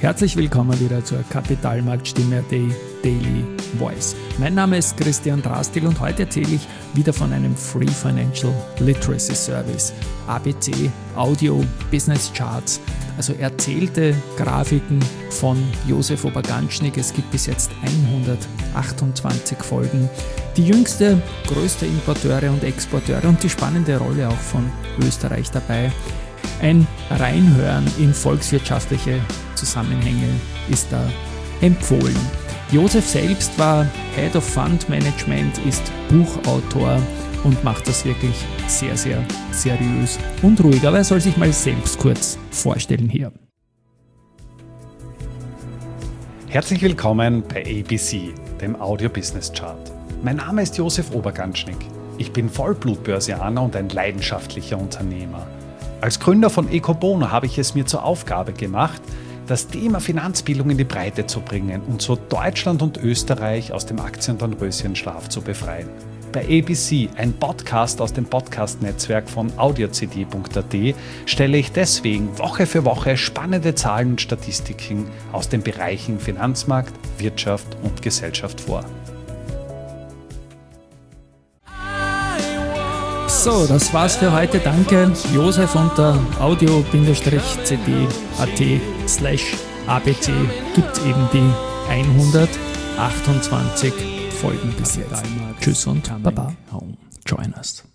Herzlich willkommen wieder zur Kapitalmarktstimme Daily Voice. Mein Name ist Christian Drastil und heute erzähle ich wieder von einem Free Financial Literacy Service, ABC, Audio, Business Charts, also erzählte Grafiken von Josef Oberganschnik. Es gibt bis jetzt 128 Folgen. Die jüngste, größte Importeure und Exporteure und die spannende Rolle auch von Österreich dabei. Ein Reinhören in volkswirtschaftliche Zusammenhänge ist da empfohlen. Josef selbst war Head of Fund Management, ist Buchautor und macht das wirklich sehr, sehr seriös und ruhig. Aber er soll sich mal selbst kurz vorstellen hier. Herzlich willkommen bei ABC, dem Audio Business Chart. Mein Name ist Josef Oberganschnik. Ich bin Vollblut-Börsianer und ein leidenschaftlicher Unternehmer. Als Gründer von Ecobono habe ich es mir zur Aufgabe gemacht, das Thema Finanzbildung in die Breite zu bringen und so Deutschland und Österreich aus dem Aktien- und Dornröschenschlaf zu befreien. Bei ABC, ein Podcast aus dem Podcast-Netzwerk von audiocd.at, stelle ich deswegen Woche für Woche spannende Zahlen und Statistiken aus den Bereichen Finanzmarkt, Wirtschaft und Gesellschaft vor. So, das war's für heute. Danke, Josef, unter audio-cd.at/abc gibt eben die 128 Folgen bis jetzt. Tschüss und Baba. Join us.